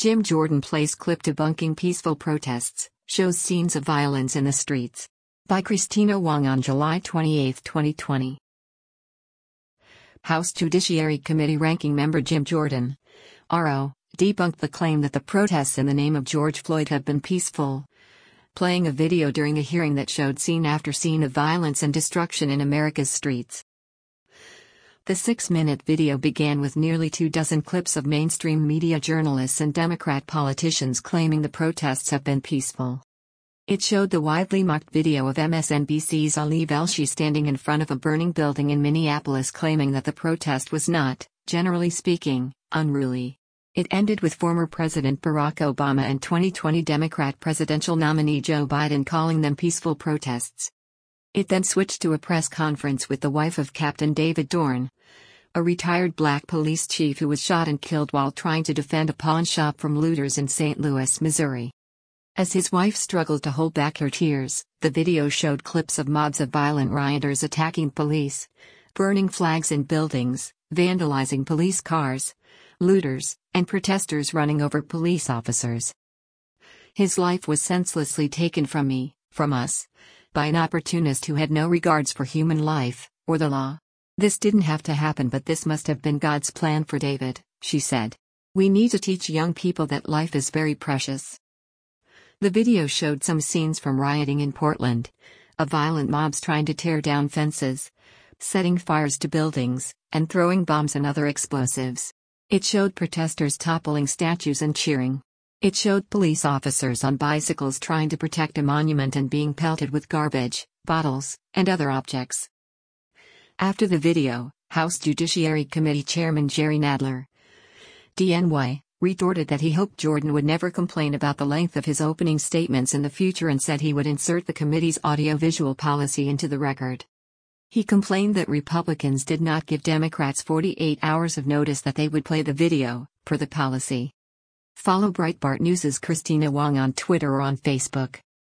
Jim Jordan plays clip debunking peaceful protests, shows scenes of violence in the streets. By Christina Wong on July 28, 2020. House Judiciary Committee Ranking Member Jim Jordan, RO, debunked the claim that the protests in the name of George Floyd have been peaceful, playing a video during a hearing that showed scene after scene of violence and destruction in America's streets. The 6-minute video began with nearly 24 clips of mainstream media journalists and Democrat politicians claiming the protests have been peaceful. It showed the widely mocked video of MSNBC's Ali Velshi standing in front of a burning building in Minneapolis claiming that the protest was not, generally speaking, unruly. It ended with former President Barack Obama and 2020 Democrat presidential nominee Joe Biden calling them peaceful protests. It then switched to a press conference with the wife of Captain David Dorn, a retired black police chief who was shot and killed while trying to defend a pawn shop from looters in St. Louis, Missouri. As his wife struggled to hold back her tears, the video showed clips of mobs of violent rioters attacking police, burning flags in buildings, vandalizing police cars, looters, and protesters running over police officers. His life was senselessly taken from me, from us, by an opportunist who had no regards for human life, or the law. This didn't have to happen, but this must have been God's plan for David, she said. We need to teach young people that life is very precious. The video showed some scenes from rioting in Portland, of violent mobs trying to tear down fences, setting fires to buildings, and throwing bombs and other explosives. It showed protesters toppling statues and cheering. It showed police officers on bicycles trying to protect a monument and being pelted with garbage, bottles, and other objects. After the video, House Judiciary Committee Chairman Jerry Nadler, DNY, retorted that he hoped Jordan would never complain about the length of his opening statements in the future and said he would insert the committee's audiovisual policy into the record. He complained that Republicans did not give Democrats 48 hours of notice that they would play the video, per the policy. Follow Breitbart News' Christina Wong on Twitter or on Facebook.